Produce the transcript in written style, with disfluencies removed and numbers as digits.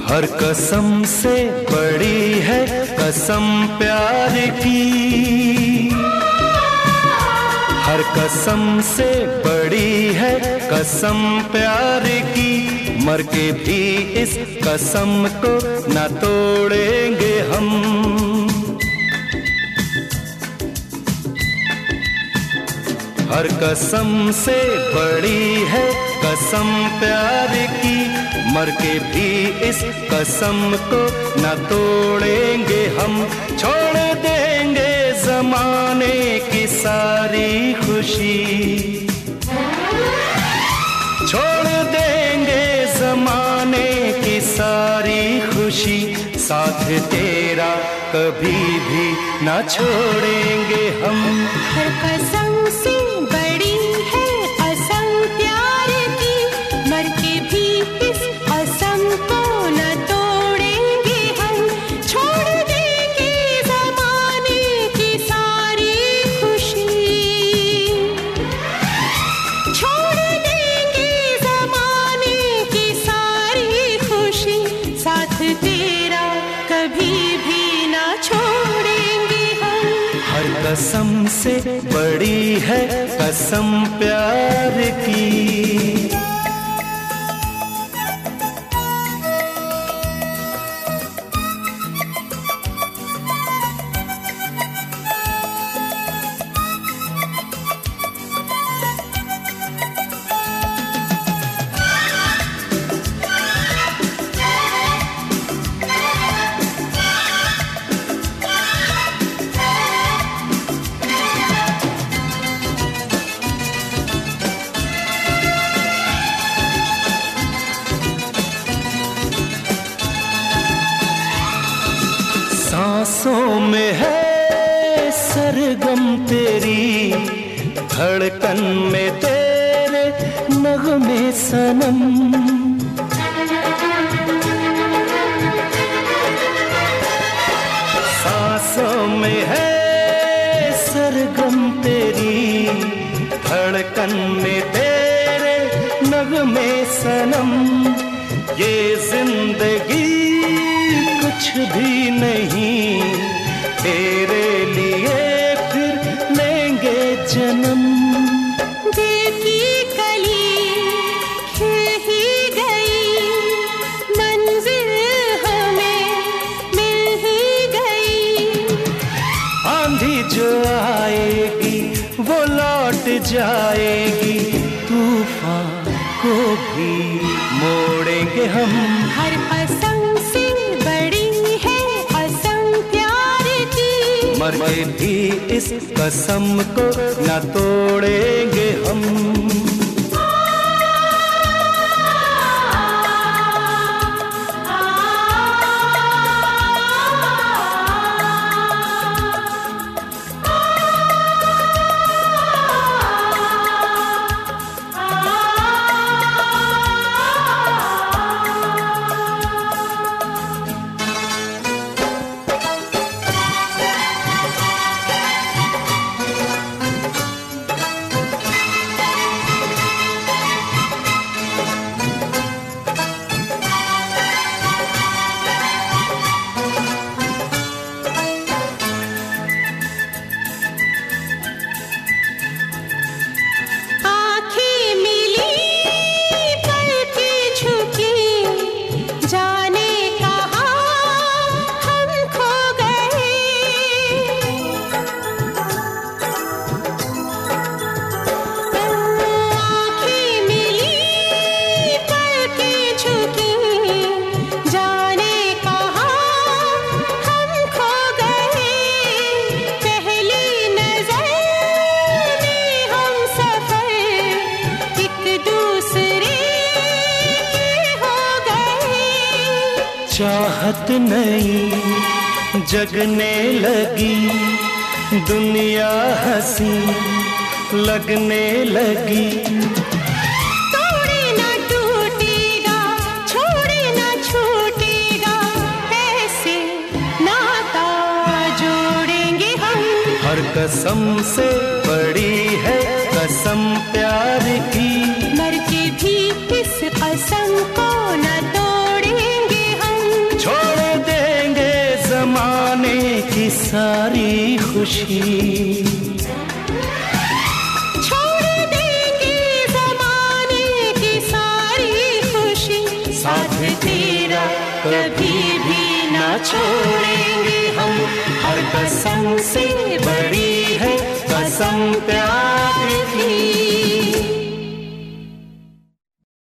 हर कसम से बड़ी है कसम प्यार की, हर कसम से बड़ी है कसम प्यार की, मर के भी इस कसम को न तोड़ेंगे हम। हर कसम से बड़ी है कसम प्यार की, मर के भी इस कसम को न तोड़ेंगे हम। छोड़ देंगे जमाने की सारी खुशी, छोड़ देंगे जमाने की सारी खुशी, साथ तेरा कभी भी न छोड़ेंगे हम। हर कसम से बड़ी है कसम प्यार की, मर के भी इस कसम को न तोड़ेंगे हम। छोड़ देंगे जमाने की सारी खुशी, छोड़ देंगे जमाने की सारी खुशी, साथ तेरा कभी भी ना छोड़ेंगे हम। हर कसम से बड़ी है कसम प्यार की। सांसों में है सरगम तेरी, धड़कन में तेरे नगमे सनम। सांसों में है सरगम तेरी, धड़कन में तेरे नगमे सनम। ये जिंदगी कुछ भी नहीं, तेरे लिए फिर लेंगे जन्म। दिल की कली खिल ही गई, मंजिल हमें मिल ही गई। आंधी जो आएगी वो लौट जाएगी, तूफान को भी मोड़ेंगे हम। हर कसम से बड़ी है कसम प्यार की, मर के भी इस कसम को न तोड़ेंगे हम। चाहत नहीं जगने लगी, दुनिया हंसी लगने लगी। तोड़े ना टूटेगा, छोड़े ना छूटेगा, ऐसे नाता जोड़ेंगे हम। हर कसम से बड़ी है कसम प्यार की, मर के भी इस कसम को न तोड़ेंगे हम। सारी खुशी। छोड़ देंगे ज़माने की सारी खुशी, साथ तेरा कभी भी ना छोड़ेंगे हम। हर कसम से बड़ी है कसम प्यार की।